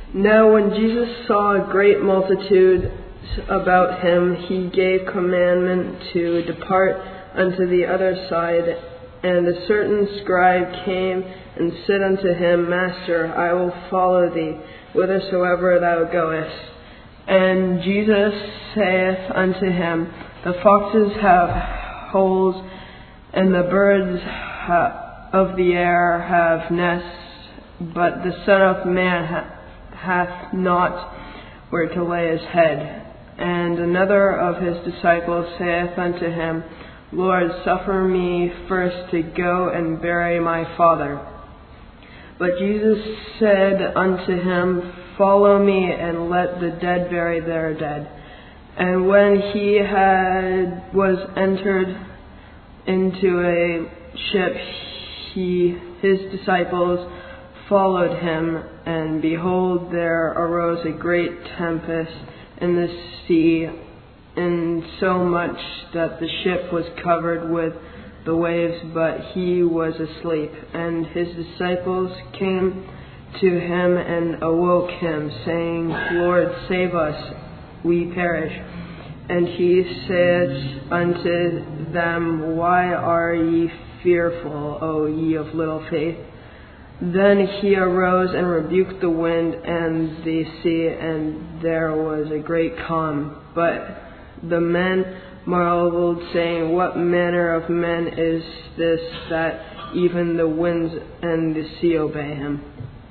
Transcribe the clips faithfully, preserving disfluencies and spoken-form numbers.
Now when Jesus saw a great multitude about him, he gave commandment to depart unto the other side. And a certain scribe came and said unto him, Master, I will follow thee whithersoever thou goest. And Jesus saith unto him, The foxes have holes, and the birds ha- of the air have nests, but the Son of Man ha- hath not where to lay his head. And another of his disciples saith unto him, Lord, suffer me first to go and bury my father. But Jesus said unto him, Follow me, and let the dead bury their dead. And when he had was entered into a ship, he his disciples followed him, and behold, there arose a great tempest in the sea, insomuch that the ship was covered with the waves, but he was asleep. And his disciples came to him and awoke him, saying, Lord, save us, we perish. And he said unto them, Why are ye fearful, O ye of little faith? Then he arose and rebuked the wind and the sea, and there was a great calm. But the men marveled, saying, What manner of man is this, that even the winds and the sea obey him?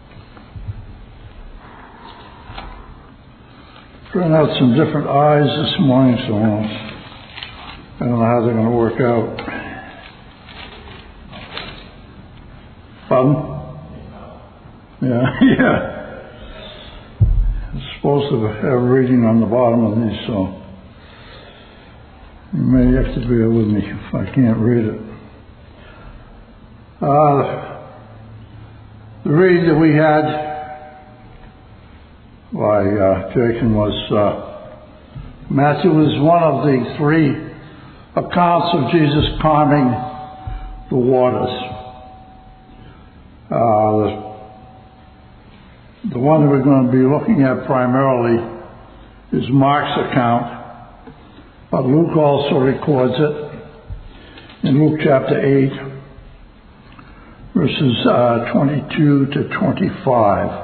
Trying out some different eyes this morning, so I don't know how they're going to work out. Pardon? Yeah, yeah. I'm supposed to have reading on the bottom of these, so you may have to bear with me if I can't read it. Uh, the read that we had by uh, Jason was uh, Matthew was one of the three accounts of Jesus calming the waters. Uh, the, the one that we're going to be looking at primarily is Mark's account, but Luke also records it in Luke chapter eight, verses uh, twenty-two to twenty-five.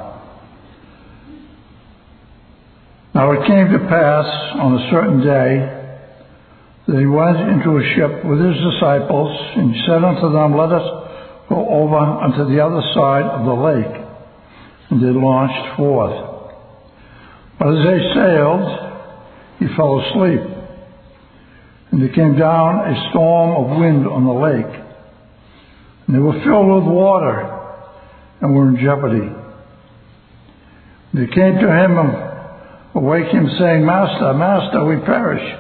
Now it came to pass on a certain day that he went into a ship with his disciples, and he said unto them, Let us go over unto the other side of the lake. And they launched forth. But as they sailed, he fell asleep. And there came down a storm of wind on the lake. And they were filled with water and were in jeopardy. They came to him and awake him, saying, Master, Master, we perish.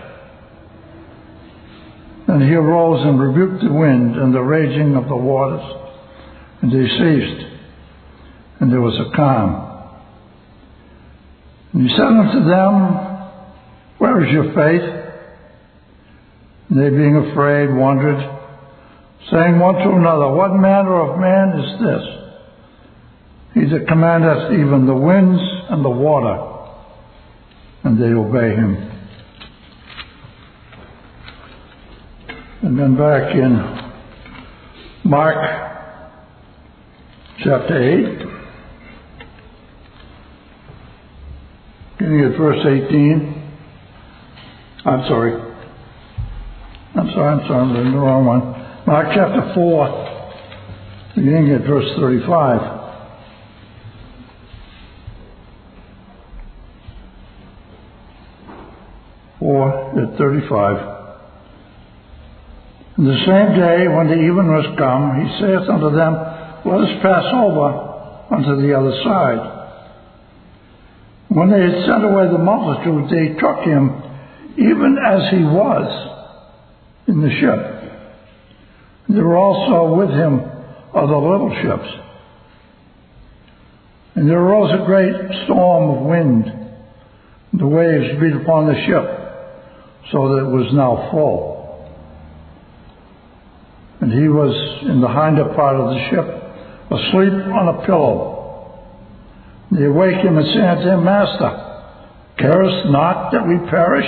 And he arose and rebuked the wind and the raging of the waters, and they ceased, and there was a calm. And he said unto them, Where is your faith? And they, being afraid, wondered, saying one to another, What manner of man is this? He that commandeth even the winds and the water, and they obey him. And then back in Mark chapter eight, beginning at verse eighteen. I'm sorry. I'm sorry, I'm sorry, I'm reading the wrong one. Mark chapter four, beginning at verse thirty-five. four at thirty-five. And the same day, when the even was come, he saith unto them, Let us pass over unto the other side. When they had sent away the multitude, they took him, even as he was, in the ship. There were also with him other little ships. And there arose a great storm of wind, and the waves beat upon the ship, so that it was now full. And he was in the hinder part of the ship, asleep on a pillow. They awake him and say unto him, Master, carest not that we perish?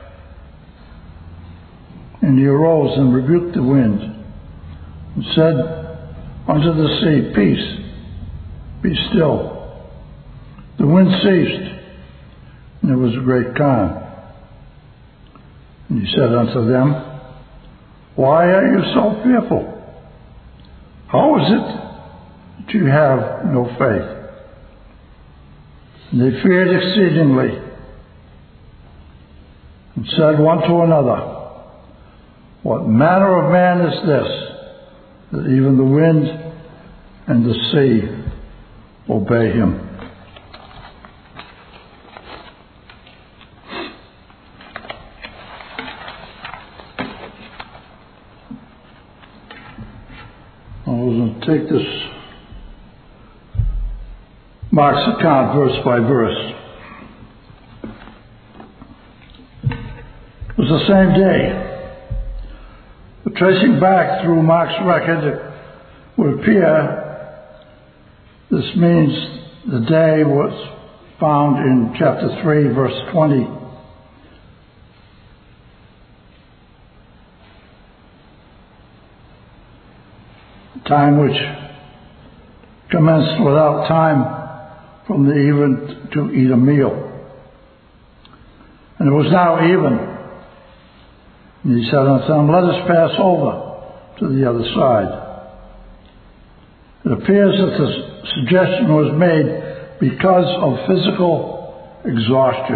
And he arose and rebuked the wind, and said unto the sea, Peace, be still. The wind ceased, and there was a great calm. And he said unto them, Why are you so fearful? How is it that you have no faith? And they feared exceedingly, and said one to another, What manner of man is this, that even the wind and the sea obey him? I was going to take this Mark's account verse by verse. It was the same day. But tracing back through Mark's record, it would appear this means the day was found in chapter three, verse twenty. Time which commenced without time from the even to eat a meal. And it was now even. And he said unto them, Let us pass over to the other side. It appears that the suggestion was made because of physical exhaustion,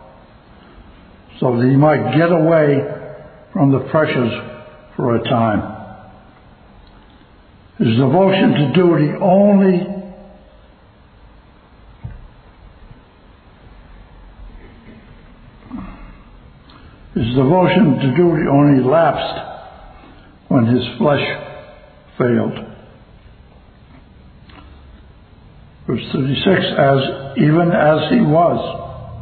so that he might get away from the pressures for a time. His devotion to duty only His devotion to duty only lapsed when his flesh failed. Verse thirty-six, as even as he was.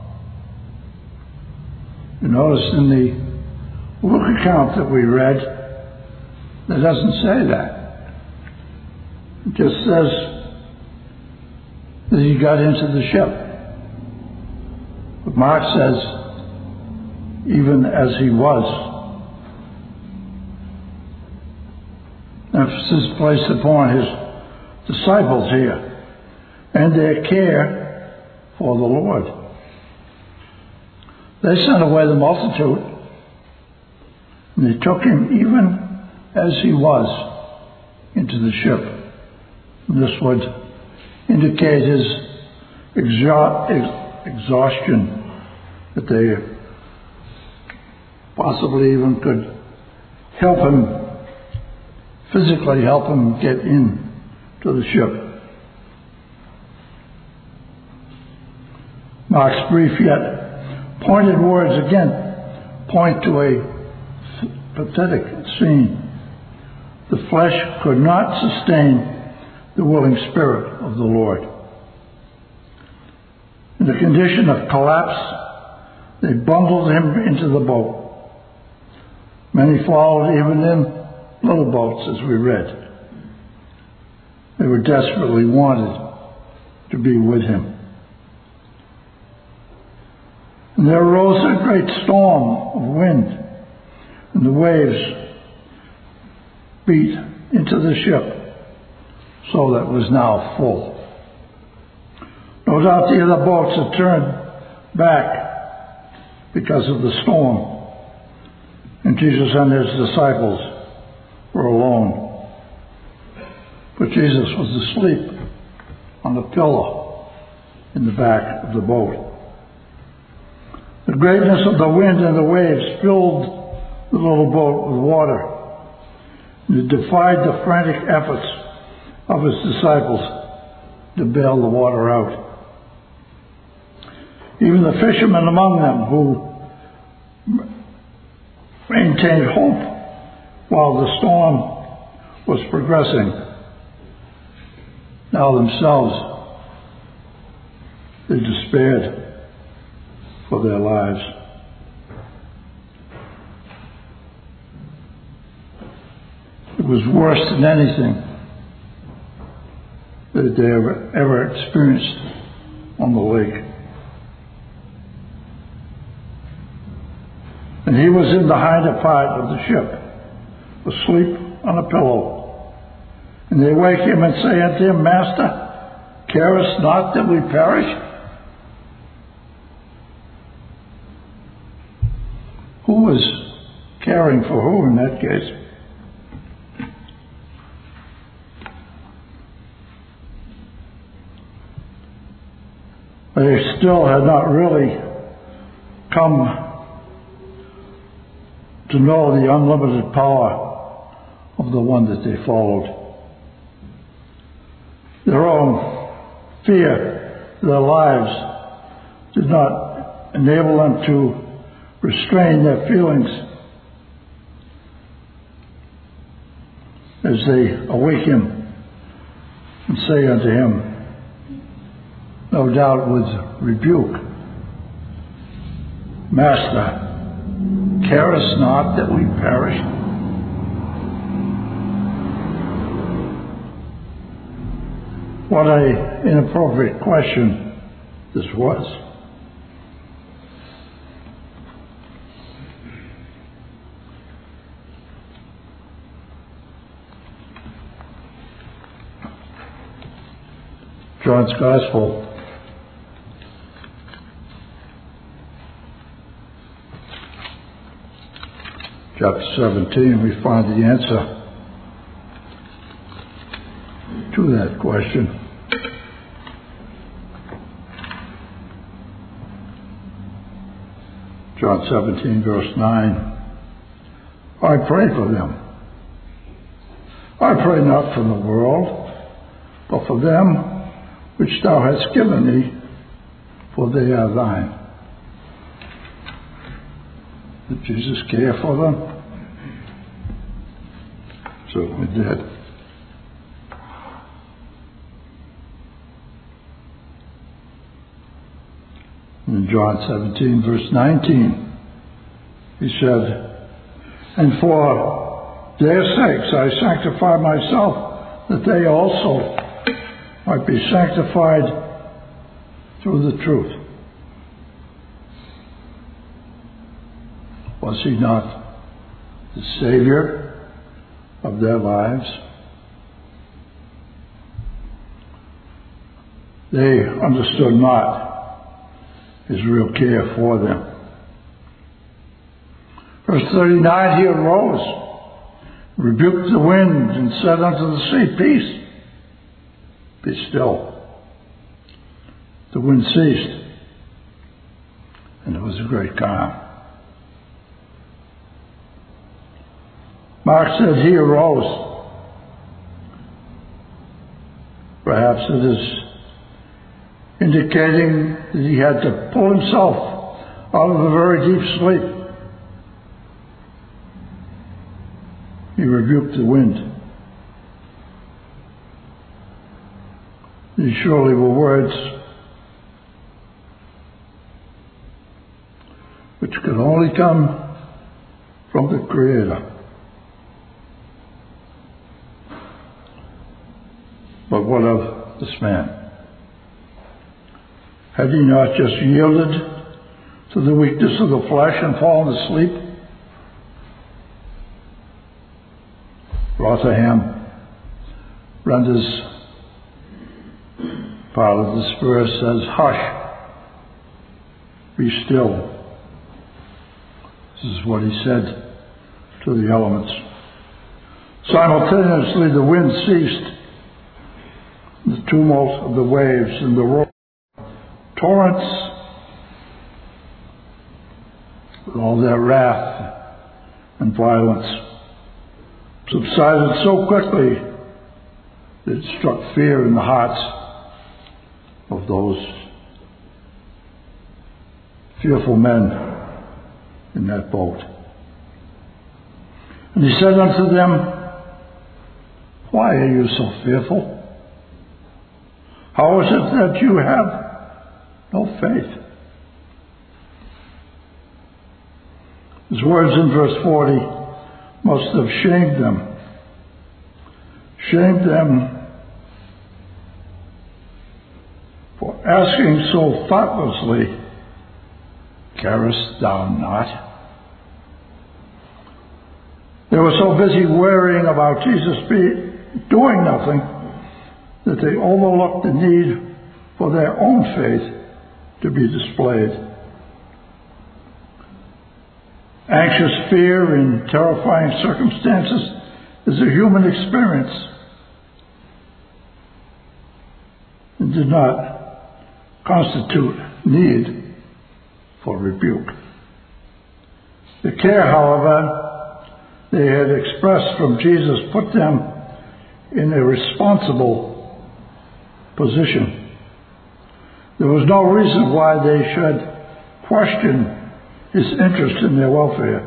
You notice in the Luke account that we read, it doesn't say that. It just says that he got into the ship. But Mark says, even as he was. Emphasis placed upon his disciples here and their care for the Lord. They sent away the multitude, and they took him even as he was into the ship. And this would indicate his exha- exhaustion, that they possibly even could help him, physically help him get in to the ship. Mark's brief yet pointed words again point to a pathetic scene. The flesh could not sustain the willing spirit of the Lord. In a condition of collapse, they bundled him into the boat. Many followed even in little boats, as we read. They were desperately wanted to be with him. And there arose a great storm of wind, and the waves beat into the ship, so that it was now full. No doubt the other boats had turned back because of the storm. And Jesus and his disciples were alone. But Jesus was asleep on a pillow in the back of the boat. The greatness of the wind and the waves filled the little boat with water. And it defied the frantic efforts of his disciples to bail the water out. Even the fishermen among them, who maintained hope while the storm was progressing, now themselves they despaired for their lives. It was worse than anything that they ever, ever experienced on the lake. And he was in the hinder part of the ship, asleep on a pillow. And they wake him and say unto him, Master, carest not that we perish? Who was caring for who in that case? They still had not really come to know the unlimited power of the one that they followed. Their own fear, their lives, did not enable them to restrain their feelings as they awake him and say unto him, no doubt with rebuke, Master, carest not that we perish? What an inappropriate question this was. John's Gospel, chapter seventeen, we find the answer to that question. John seventeen, verse nine. I pray for them. I pray not for the world, but for them which thou hast given me, for they are thine. Did Jesus care for them? Certainly did. In John seventeen, verse nineteen, he said, and for their sakes I sanctify myself, that they also might be sanctified through the truth. Was he not the Savior of their lives? They understood not his real care for them. Verse thirty-nine, he arose, rebuked the wind, and said unto the sea, Peace, be still. The wind ceased, and there was a great calm. Mark said he arose. Perhaps it is indicating that he had to pull himself out of a very deep sleep. He rebuked the wind. These surely were words which could only come from the Creator. But what of this man? Had he not just yielded to the weakness of the flesh and fallen asleep? Rotherham renders part of this verse says, hush, be still. This is what he said to the elements. Simultaneously the wind ceased, the tumult of the waves and the roar, torrents with all their wrath and violence subsided so quickly that it struck fear in the hearts of those fearful men in that boat. And he said unto them, why are you so fearful? How is it that you have no faith? His words in verse forty must have shamed them. Shamed them for asking so thoughtlessly, "Carest thou not?" They were so busy worrying about Jesus be doing nothing that they overlooked the need for their own faith to be displayed. Anxious fear in terrifying circumstances is a human experience and did not constitute need for rebuke. The care, however, they had expressed from Jesus put them in a responsible position. There was no reason why they should question his interest in their welfare.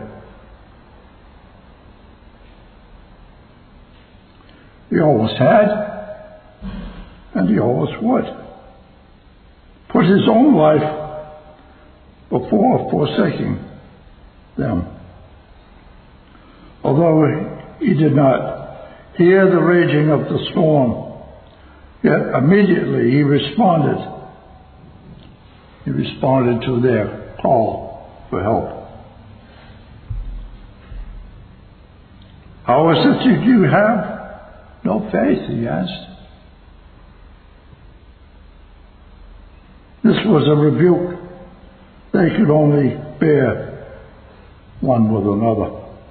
He always had, and he always would. Put his own life before forsaking them. Although he did not hear the raging of the storm, yet immediately he responded. He responded to their call for help. "How is it that you have no faith?" he asked. This was a rebuke they could only bear one with another.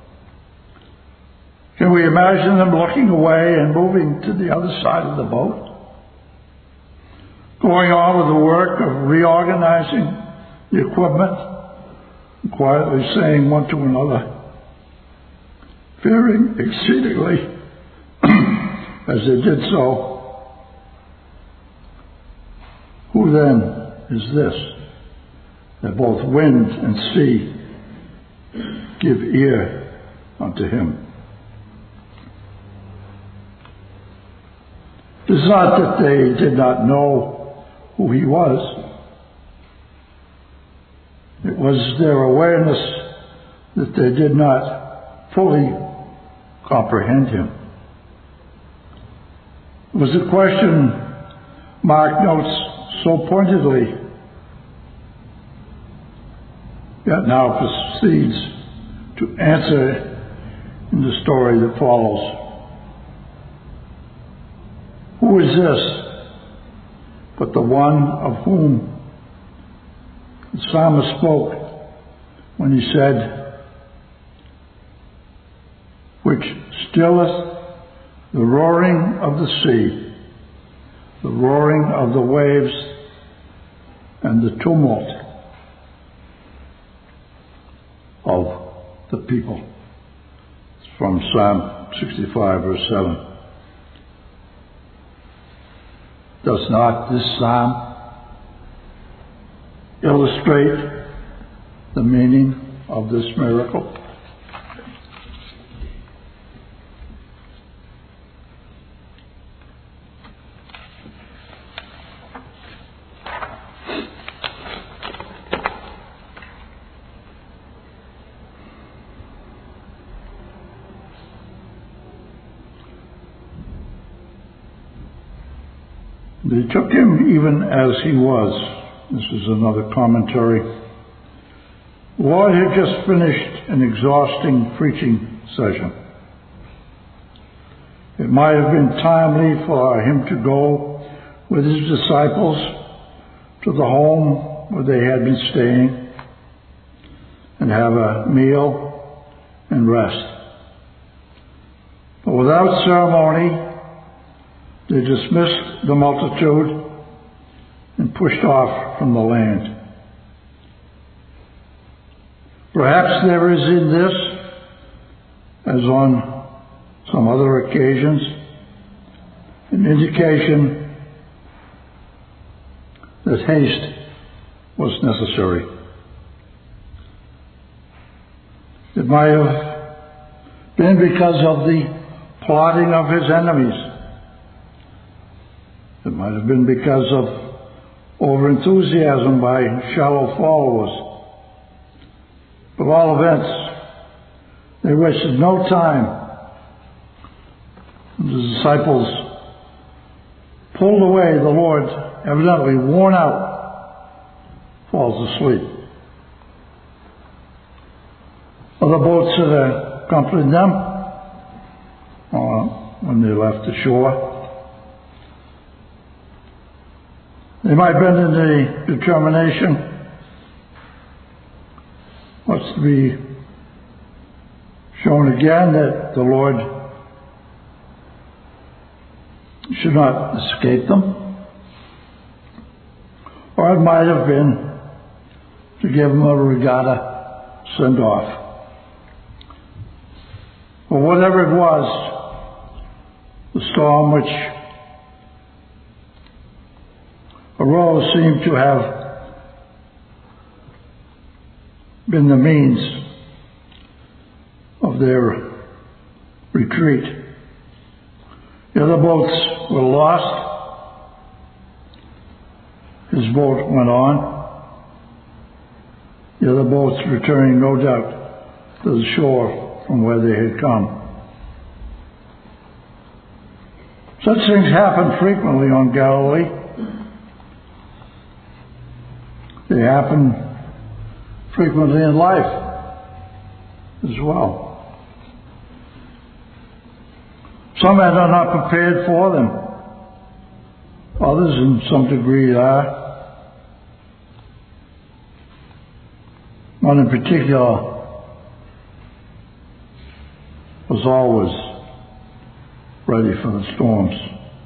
Can we imagine them looking away and moving to the other side of the boat? Going on with the work of reorganizing the equipment, and quietly saying one to another, fearing exceedingly as they did so, "Who then is this, that both wind and sea give ear unto him?" It is not that they did not know who he was. It was their awareness that they did not fully comprehend him. It was a question Mark notes so pointedly, yet now proceeds to answer in the story that follows. Who is this but the one of whom the psalmist spoke when he said, "Which stilleth the roaring of the sea, the roaring of the waves, and the tumult of the people." It's from Psalm sixty-five, verse seven. Does not this psalm illustrate the meaning of this miracle? They took him even as he was. This is another commentary. The Lord had just finished an exhausting preaching session. It might have been timely for him to go with his disciples to the home where they had been staying and have a meal and rest. But without ceremony, they dismissed the multitude and pushed off from the land. Perhaps there is in this, as on some other occasions, an indication that haste was necessary. It might have been because of the plotting of his enemies. It might have been because of overenthusiasm by shallow followers. But all events, they wasted no time. The disciples pulled away, the Lord, evidently worn out, falls asleep. Other boats that accompanied them, uh, when they left the shore, they might have been in the determination what's to be shown again, that the Lord should not escape them. Or it might have been to give them a regatta send-off. Or whatever it was, the storm which arose seemed to have been the means of their retreat. The other boats were lost. His boat went on. The other boats returning, no doubt, to the shore from where they had come. Such things happen frequently on Galilee. They happen frequently in life as well. Some are not prepared for them. Others, in some degree, are. One in particular was always ready for the storms.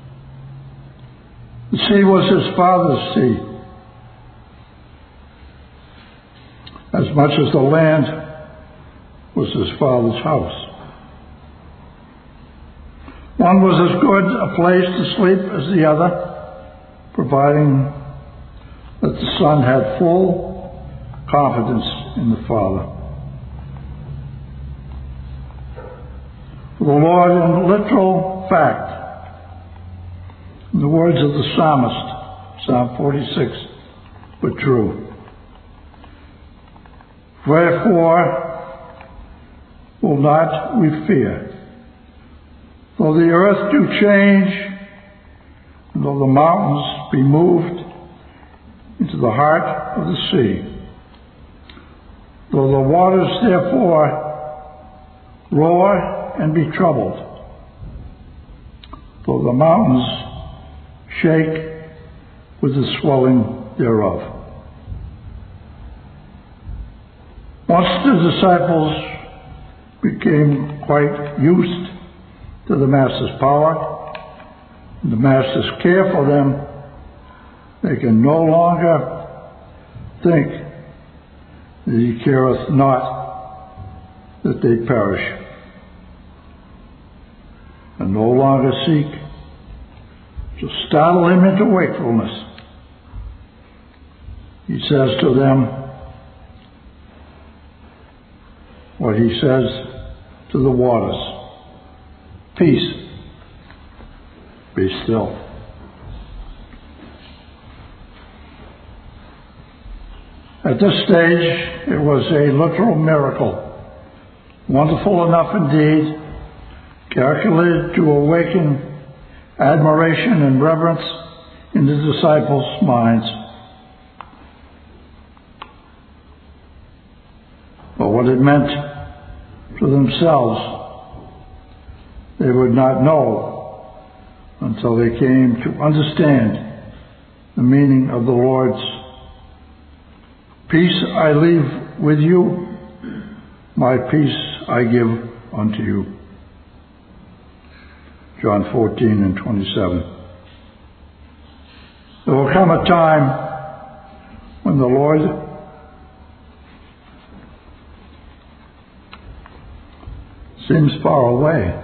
The sea was his father's sea, as much as the land was his father's house. One was as good a place to sleep as the other, providing that the son had full confidence in the Father. For the Lord, in literal fact, in the words of the psalmist, Psalm forty-six, were true. Wherefore will not we fear, though the earth do change, and though the mountains be moved into the heart of the sea, though the waters therefore roar and be troubled, though the mountains shake with the swelling thereof. Once the disciples became quite used to the Master's power and the Master's care for them, they can no longer think that he careth not that they perish, and no longer seek to startle him into wakefulness. He says to them what he says to the waters: peace, be still. At this stage, it was a literal miracle, wonderful enough indeed, calculated to awaken admiration and reverence in the disciples' minds. But what it meant to themselves, they would not know until they came to understand the meaning of the Lord's peace I leave with you, my peace I give unto you. John fourteen and twenty-seven. There will come a time when the Lord seems far away,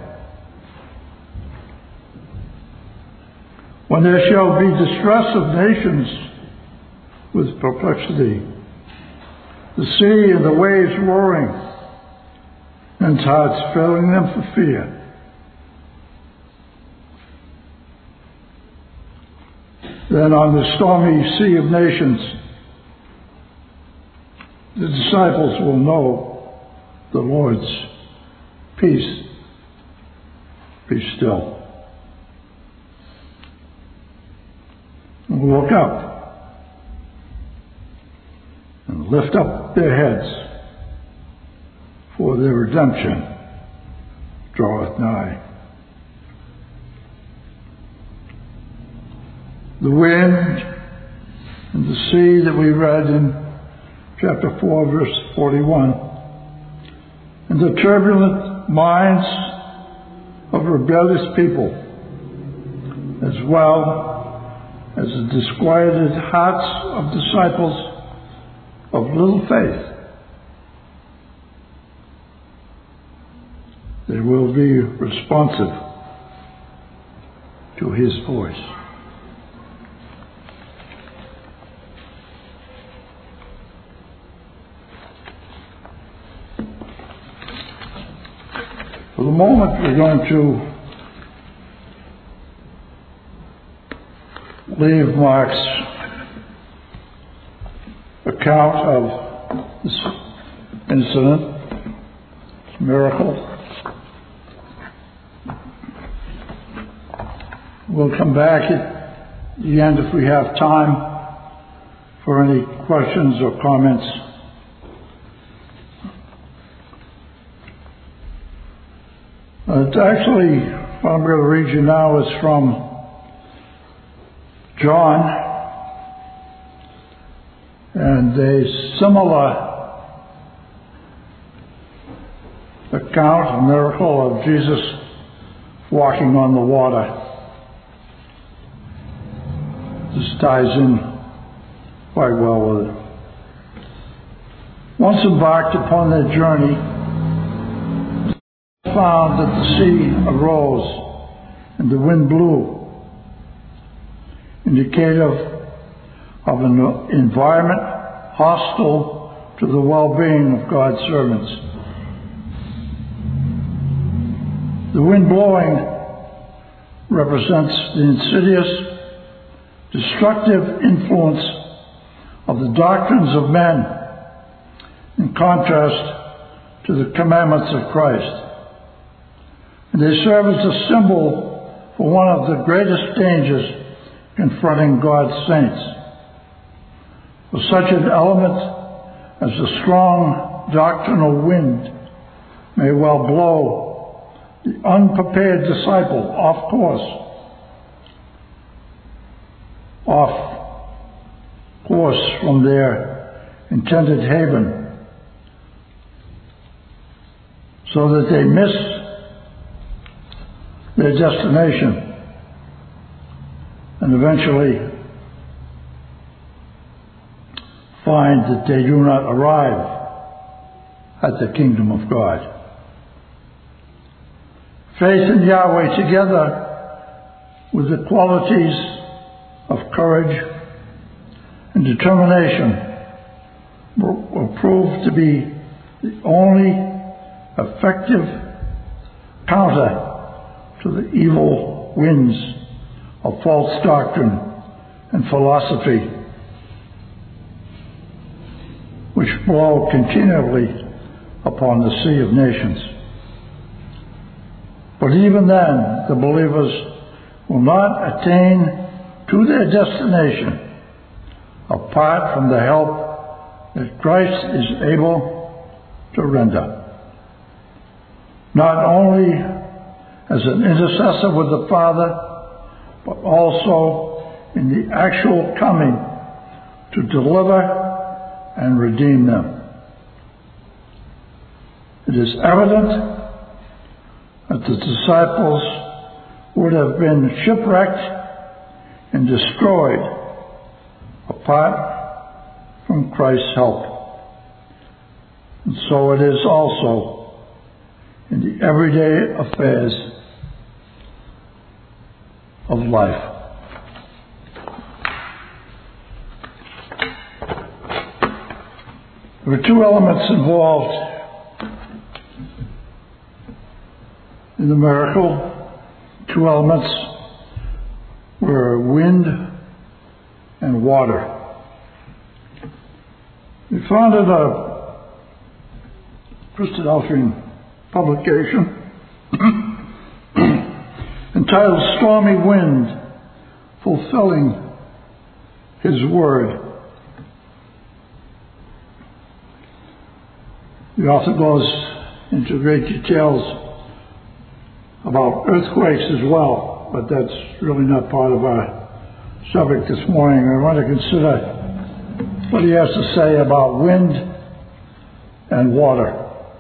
when there shall be distress of nations with perplexity, the sea and the waves roaring, men's hearts failing them for fear. Then on the stormy sea of nations, the disciples will know the Lord's peace. Be still. and look up and lift up their heads, for their redemption draweth nigh. The wind and the sea that we read in chapter four, verse forty-one, and the turbulent minds of rebellious people, as well as the disquieted hearts of disciples of little faith, they will be responsive to his voice. For the moment, we're going to leave Mark's account of this incident, this miracle. We'll come back at the end if we have time for any questions or comments. Uh, it's actually, what I'm going to read you now is from John, and a similar account, a miracle of Jesus walking on the water. This ties in quite well with it. Once embarked upon their journey, they found that the sea arose and the wind blew, indicative of an environment hostile to the well-being of God's servants. The wind blowing represents the insidious, destructive influence of the doctrines of men, in contrast to the commandments of Christ. And they serve as a symbol for one of the greatest dangers confronting God's saints. For such an element as the strong doctrinal wind may well blow the unprepared disciple off course, off course from their intended haven, so that they miss their destination and eventually find that they do not arrive at the kingdom of God. Faith in Yahweh, together with the qualities of courage and determination, will prove to be the only effective counter to the evil winds of false doctrine and philosophy, which blow continually upon the sea of nations. But even then, the believers will not attain to their destination apart from the help that Christ is able to render. Not only as an intercessor with the Father, but also in the actual coming to deliver and redeem them. It is evident that the disciples would have been shipwrecked and destroyed apart from Christ's help. And so it is also in the everyday affairs of life. There were two elements involved in the miracle. Two elements were wind and water. We founded a Christadelphian publication entitled Stormy Wind, Fulfilling His Word. The author goes into great details about earthquakes as well, but that's really not part of our subject this morning. I want to consider what he has to say about wind and water.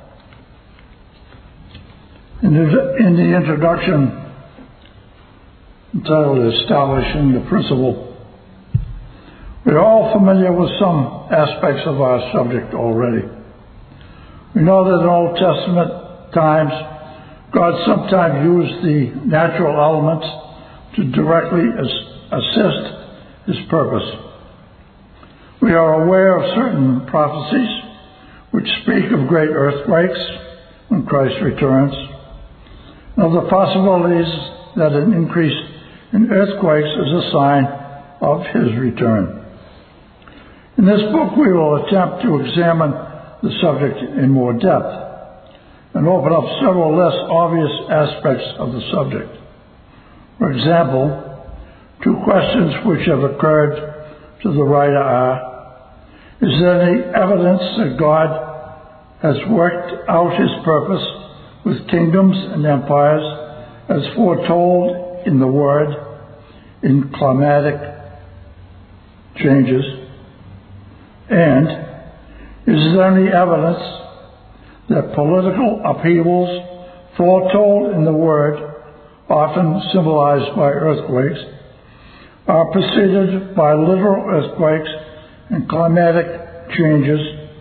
In the, in the introduction, entitled Establishing the Principle, we're all familiar with some aspects of our subject already. We know that in Old Testament times, God sometimes used the natural elements to directly assist His purpose. We are aware of certain prophecies which speak of great earthquakes when Christ returns, and of the possibilities that an increase in earthquakes is a sign of His return. In this book, we will attempt to examine the subject in more depth and open up several less obvious aspects of the subject. For example, two questions which have occurred to the writer are: is there any evidence that God has worked out His purpose with kingdoms and empires as foretold in the Word in climatic changes? And is there any evidence that political upheavals foretold in the Word, often symbolized by earthquakes, are preceded by literal earthquakes and climatic changes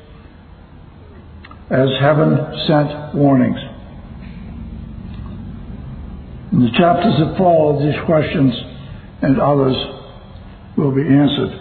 as heaven-sent warnings? In the chapters that follow, these questions and others will be answered.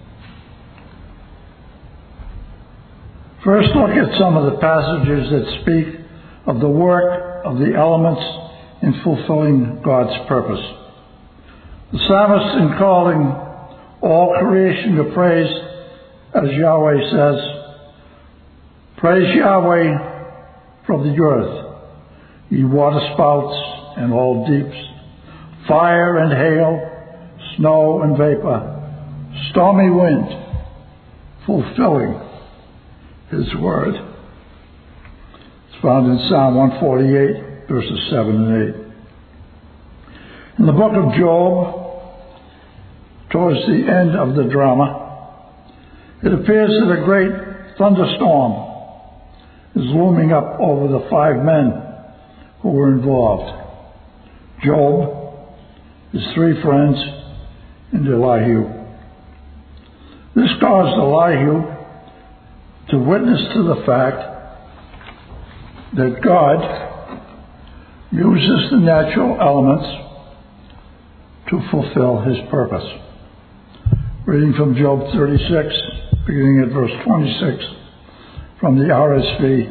First, look at some of the passages that speak of the work of the elements in fulfilling God's purpose. The psalmist, in calling all creation to praise, as Yahweh says, "Praise Yahweh from the earth, ye waterspouts and all deeps, fire and hail, snow and vapor, stormy wind, fulfilling His Word." It's found in Psalm one forty-eight, verses seven and eight. In the book of Job, towards the end of the drama, it appears that a great thunderstorm is looming up over the five men who were involved: Job, his three friends, and Elihu. This caused Elihu to witness to the fact that God uses the natural elements to fulfill His purpose. Reading from Job thirty-six, beginning at verse twenty-six, from the R S V.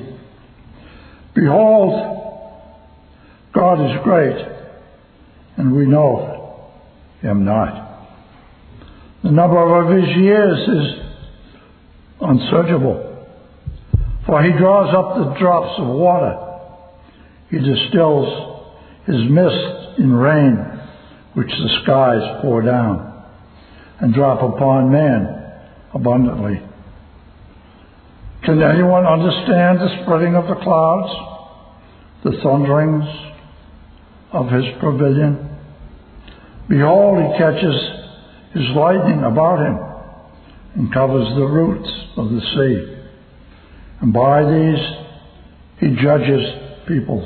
"Behold, God is great, and we know Him not. The number of His years is unsearchable. For He draws up the drops of water. He distills His mist in rain, which the skies pour down, and drop upon man abundantly. Can anyone understand the spreading of the clouds, the thunderings of His pavilion? Behold, He catches His lightning about Him, and covers the roots of the sea. And by these He judges peoples.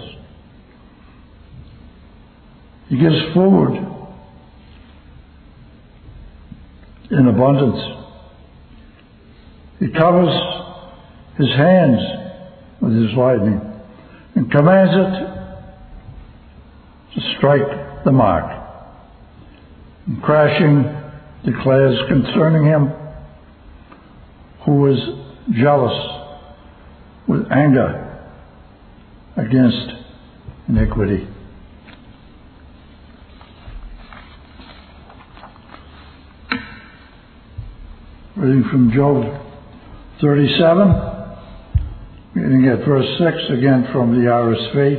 He gives food in abundance. He covers His hands with His lightning, and commands it to strike the mark. And crashing declares concerning Him who is jealous with anger against iniquity." Reading from Job thirty-seven, reading at verse six, again from the R S V.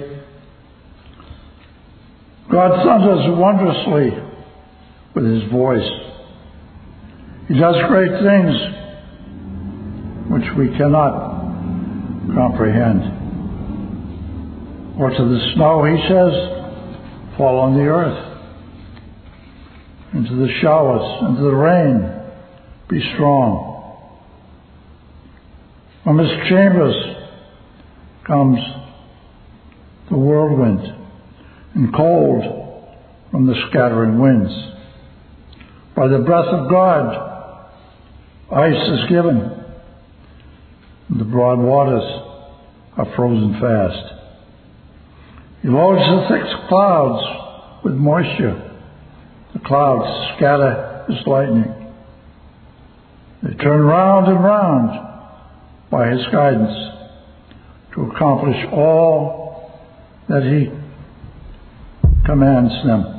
"God thunders wondrously with His voice. He does great things which we cannot comprehend. Or to the snow, he says, fall on the earth. And to the showers, and to the rain, be strong. From his chambers comes the whirlwind, and cold from the scattering winds. By the breath of God, ice is given, and the broad waters are frozen fast. He loads the thick clouds with moisture. The clouds scatter his lightning. They turn round and round by his guidance to accomplish all that he commands them.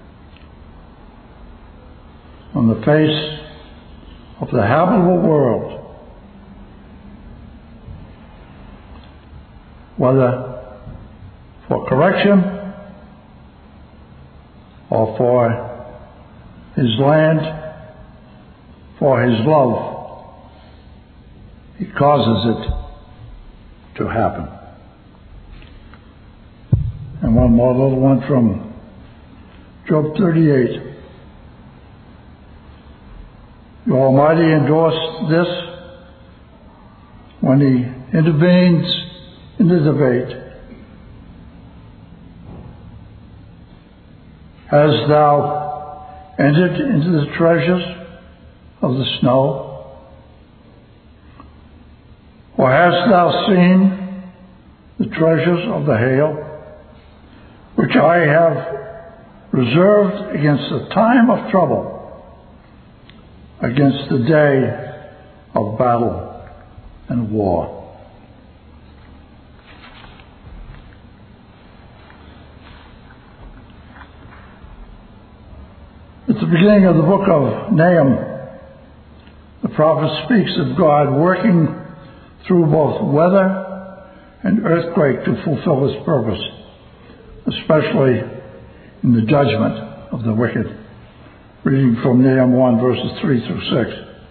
On the face of the habitable world, whether for correction or for his land, for his love, he causes it to happen. And one more little one from Job thirty-eight. The Almighty endorsed this when he intervenes in the debate. Hast thou entered into the treasures of the snow? Or hast thou seen the treasures of the hail, which I have reserved against the time of trouble, against the day of battle and war? At the beginning of the book of Nahum, the prophet speaks of God working through both weather and earthquake to fulfill his purpose, especially in the judgment of the wicked. Reading from Nahum one, verses three through six.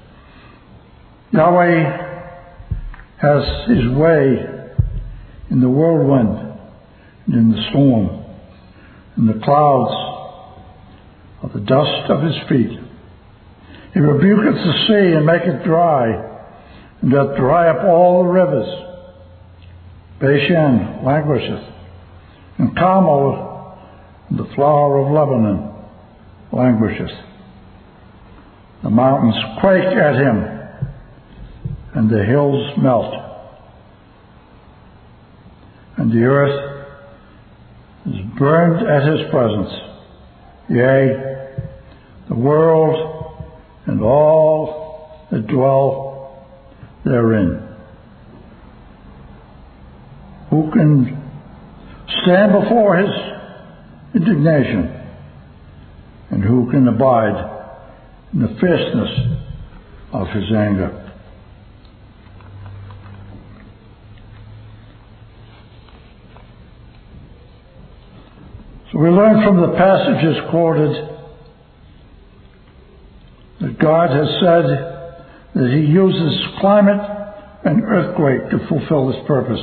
Yahweh has his way in the whirlwind and in the storm, in the clouds of the dust of his feet. He rebuketh the sea and maketh dry, and doth dry up all the rivers. Bashan languisheth, and Carmel, and the flower of Lebanon, languisheth. The mountains quake at him, and the hills melt. And the earth is burned at his presence. Yea, the world and all that dwell therein. Who can stand before his indignation? And who can abide in the fierceness of his anger? So we learn from the passages quoted that God has said that he uses climate and earthquake to fulfill his purpose.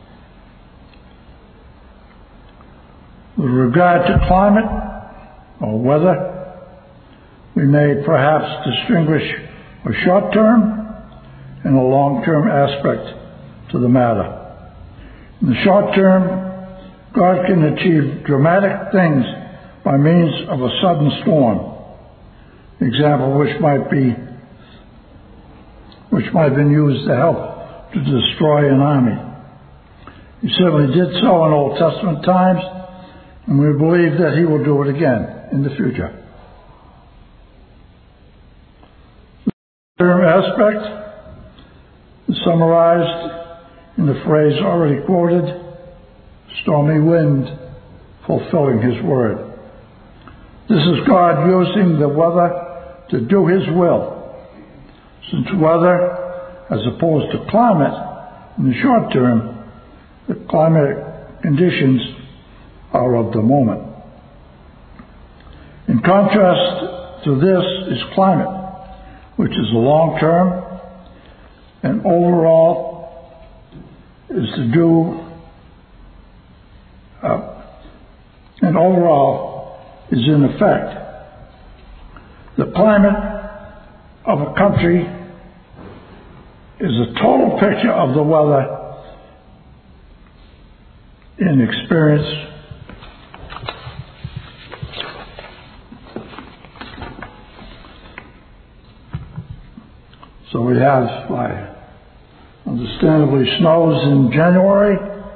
With regard to climate or weather, we may perhaps distinguish a short-term and a long-term aspect to the matter. In the short term, God can achieve dramatic things by means of a sudden storm. Example which might be which might have been used to help to destroy an army. He certainly did so in Old Testament times, and we believe that he will do it again in the future. The term aspect is summarized in the phrase already quoted, stormy wind fulfilling his word. This is God using the weather to do his will, since weather, as opposed to climate, in the short term, the climate conditions are of the moment. In contrast to this is climate, which is long term, and overall is to do, uh, and overall is in effect. The climate of a country is a total picture of the weather in experience. So we have, like, understandably, snows in January,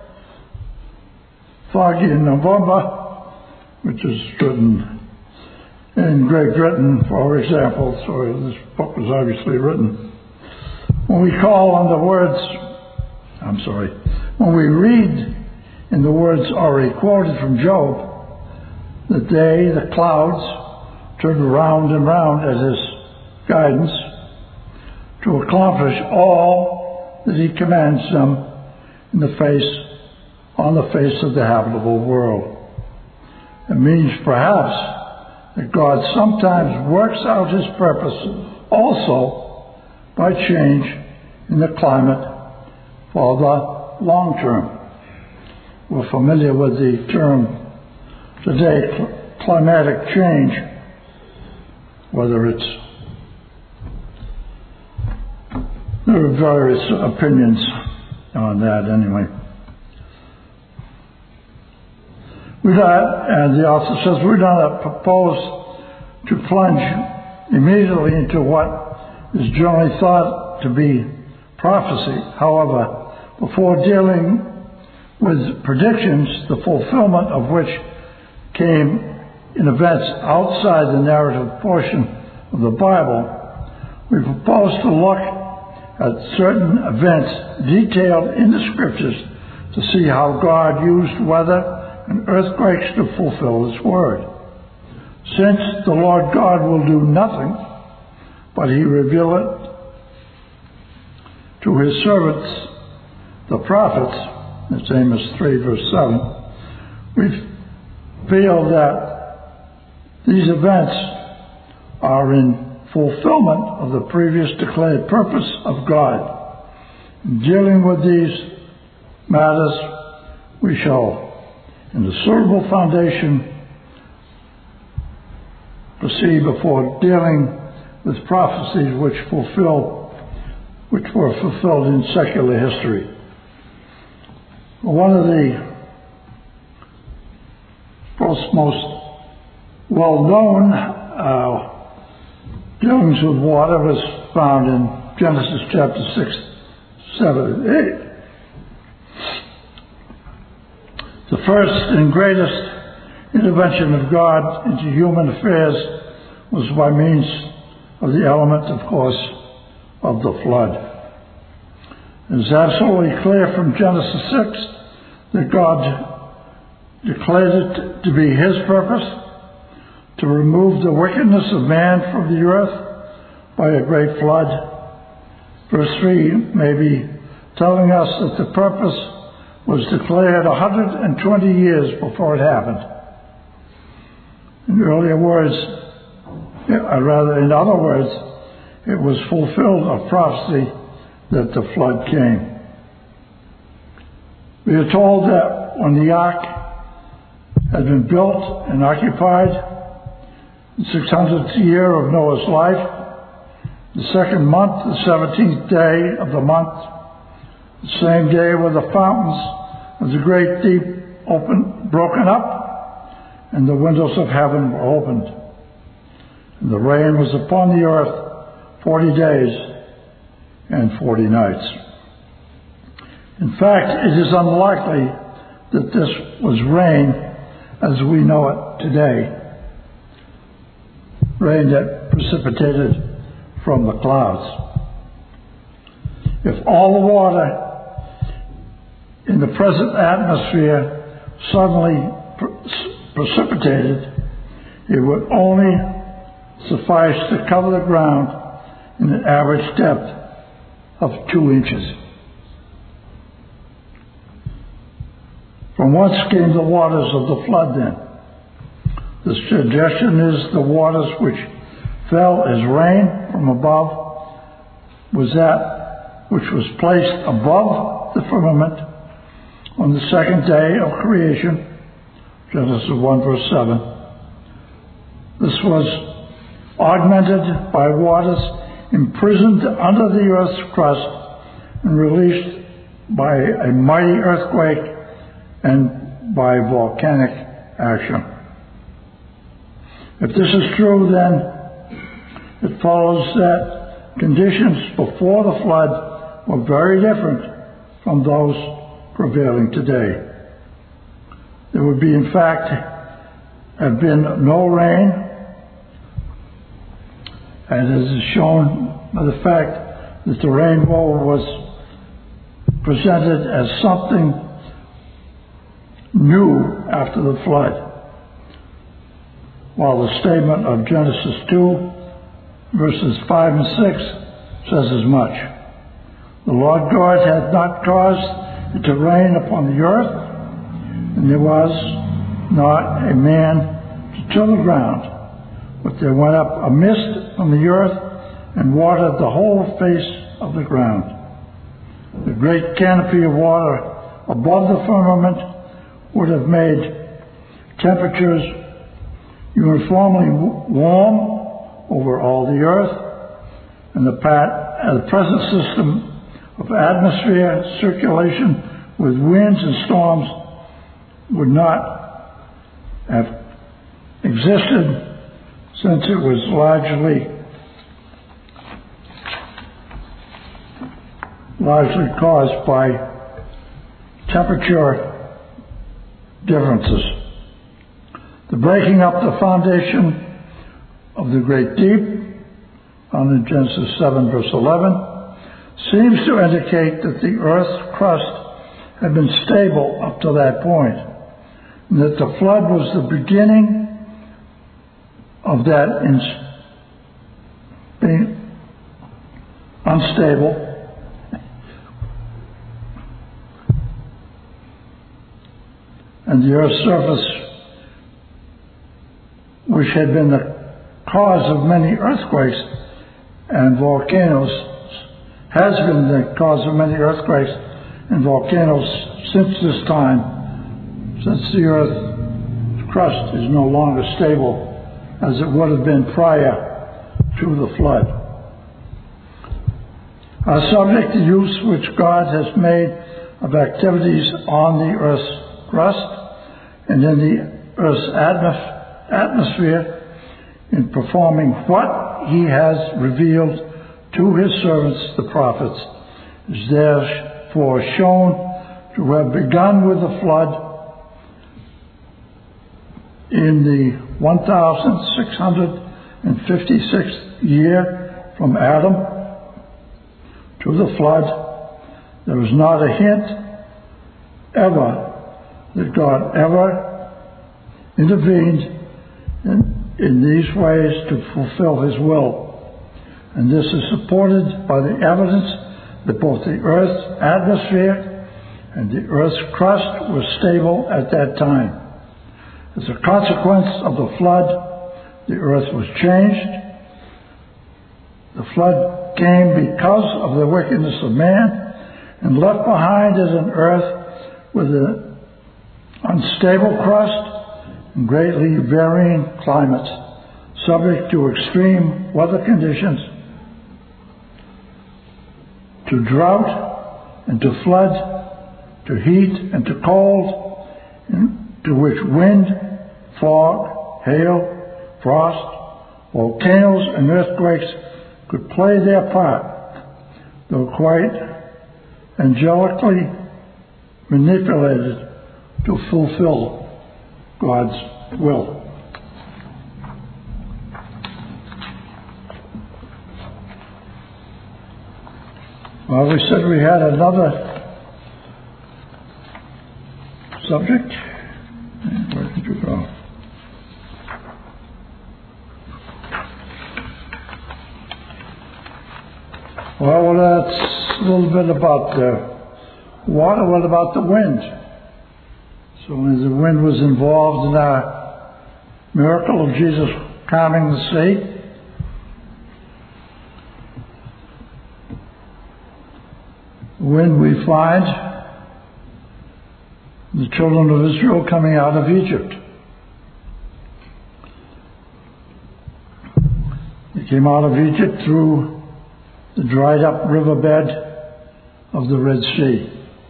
foggy in November, which is written in Great Britain, for example, so this book was obviously written. When we call on the words, I'm sorry, when we read in the words already quoted from Job, the day the clouds turned round and round at his guidance to accomplish all that he commands them in the face, on the face of the habitable world. It means perhaps that God sometimes works out his purpose also by change in the climate for the long term. We're familiar with the term today, cl- climatic change, whether it's, there are various opinions on that anyway. We not, and the author says, we don't propose to plunge immediately into what is generally thought to be prophecy. However, before dealing with predictions, the fulfillment of which came in events outside the narrative portion of the Bible, we propose to look at certain events detailed in the Scriptures to see how God used weather and earthquakes to fulfill his word. Since the Lord God will do nothing, but he reveal it to his servants, the prophets, that's Amos three verse seven, we feel that these events are in fulfillment of the previous declared purpose of God. In dealing with these matters, we shall, in a suitable foundation, proceed before dealing with prophecies which fulfill, which were fulfilled in secular history. One of the most, most well-known uh, dealings with water was found in Genesis chapter six, seven, and eight. The first and greatest intervention of God into human affairs was by means of the element, of course, of the flood. It is absolutely clear from Genesis six that God declared it to be his purpose to remove the wickedness of man from the earth by a great flood. Verse three may be telling us that the purpose was declared one hundred twenty years before it happened. In earlier words, or rather in other words, it was fulfilled of prophecy that the flood came. We are told that when the ark had been built and occupied, the six hundredth year of Noah's life, the second month, the seventeenth day of the month, the same day were the fountains of the great deep open, broken up, and the windows of heaven were opened. And the rain was upon the earth forty days and forty nights. In fact, it is unlikely that this was rain as we know it today, rain that precipitated from the clouds. If all the water in the present atmosphere suddenly pre- precipitated, it would only suffice to cover the ground in an average depth of two inches. From whence came the waters of the flood then? The suggestion is the waters which fell as rain from above was that which was placed above the firmament on the second day of creation, Genesis one verse seven. This was augmented by waters imprisoned under the earth's crust and released by a mighty earthquake and by volcanic action. If this is true, then it follows that conditions before the flood were very different from those prevailing today. There would be, in fact, have been no rain, and it is shown by the fact that the rainbow was presented as something new after the flood, while the statement of Genesis two, verses five and six says as much. The Lord God had not caused it to rain upon the earth, and there was not a man to till the ground, but there went up a mist from the earth and watered the whole face of the ground. The great canopy of water above the firmament would have made temperatures uniformly warm over all the earth, and the, pat, uh, the present system of atmosphere circulation with winds and storms would not have existed, since it was largely largely caused by temperature differences. The breaking up the foundation of the great deep, found in Genesis seven verse eleven, seems to indicate that the earth's crust had been stable up to that point, and that the flood was the beginning of that in being unstable and the earth's surface, which had been the cause of many earthquakes and volcanoes, has been the cause of many earthquakes and volcanoes since this time, since the earth's crust is no longer stable as it would have been prior to the flood. Our subject, the use which God has made of activities on the earth's crust and in the earth's atmos- atmosphere in performing what he has revealed to his servants, the prophets, is therefore shown to have begun with the flood in the one thousand six hundred fifty-sixth year from Adam to the flood. There is not a hint ever that God ever intervened in, in these ways to fulfill his will. And this is supported by the evidence that both the earth's atmosphere and the earth's crust were stable at that time. As a consequence of the flood, the earth was changed. The flood came because of the wickedness of man and left behind as an earth with an unstable crust and greatly varying climates, subject to extreme weather conditions, to drought and to flood, to heat and to cold, and to which wind, fog, hail, frost, volcanoes, and earthquakes could play their part, though quite angelically manipulated to fulfill God's will. Well, we said we had another subject. Where did you go? Well, that's a little bit about the water. What about the wind? So the wind was involved in our miracle of Jesus calming the sea. When we find the children of Israel coming out of Egypt. They came out of Egypt through the dried up riverbed of the Red Sea.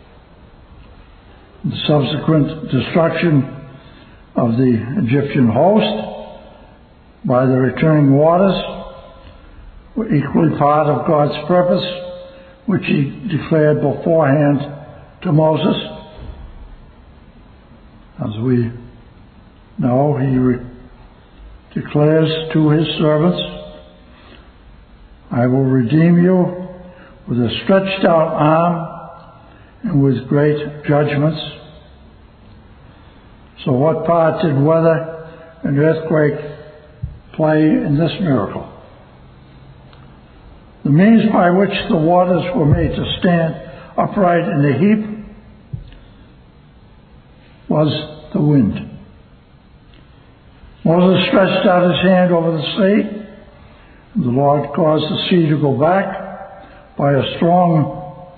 The subsequent destruction of the Egyptian host by the returning waters were equally part of God's purpose, which he declared beforehand to Moses. As we know, he re- declares to his servants, I will redeem you with a stretched out arm and with great judgments. So what part did weather and earthquake play in this miracle? The means by which the waters were made to stand upright in a heap was the wind. Moses stretched out his hand over the sea, and the Lord caused the sea to go back by a strong,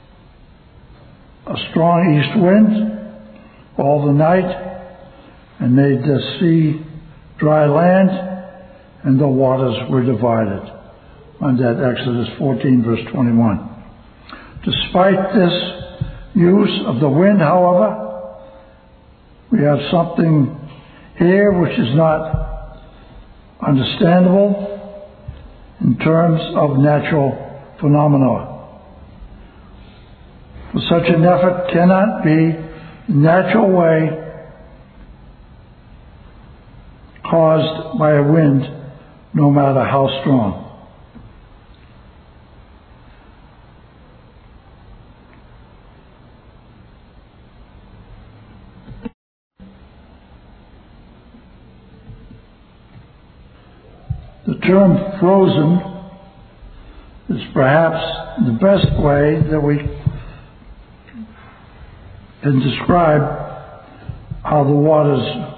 a strong east wind all the night, and made the sea dry land, and the waters were divided. On that Exodus fourteen, verse twenty-one. Despite this use of the wind, however, we have something here which is not understandable in terms of natural phenomena. For such an effort cannot be the natural way caused by a wind, no matter how strong. The term frozen is perhaps the best way that we can describe how the waters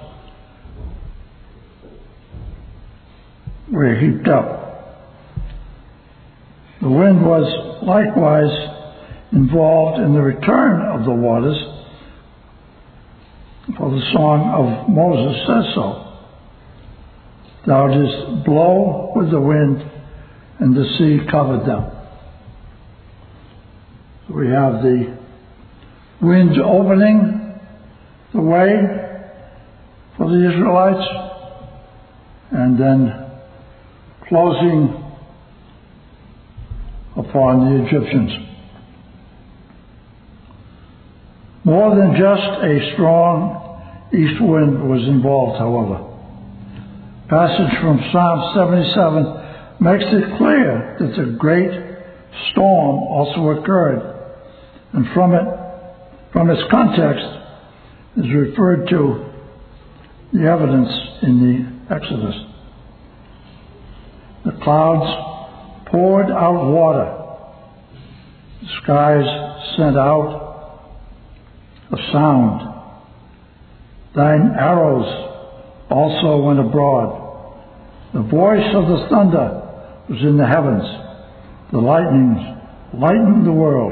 were heaped up. The wind was likewise involved in the return of the waters, for the song of Moses says so. Thou didst blow with the wind, and the sea covered them. So we have the wind opening the way for the Israelites, and then closing upon the Egyptians. More than just a strong east wind was involved, however. Passage from Psalm seventy-seven makes it clear that a great storm also occurred, and from it, from its context, is referred to the evidence in the Exodus. The clouds poured out water. The skies sent out a sound. Thine arrows also went abroad. The voice of the thunder was in the heavens. The lightnings lightened the world.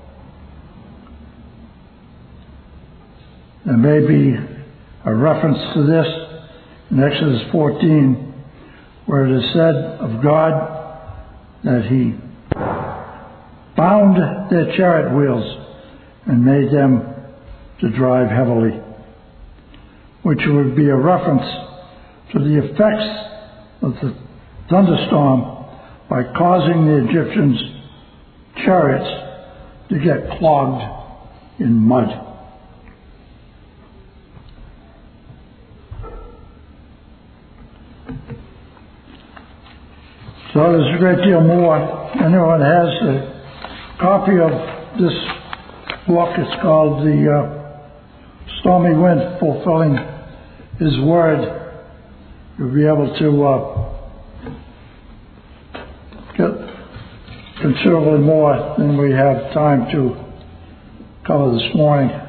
There may be a reference to this in Exodus fourteen, where it is said of God that he bound their chariot wheels and made them to drive heavily, which would be a reference to the effects of the thunderstorm by causing the Egyptians' chariots to get clogged in mud. So there's a great deal more. Anyone has a copy of this book. It's called The uh, Stormy Wind Fulfilling His Word. You'll be able to uh, get considerably more than we have time to cover this morning.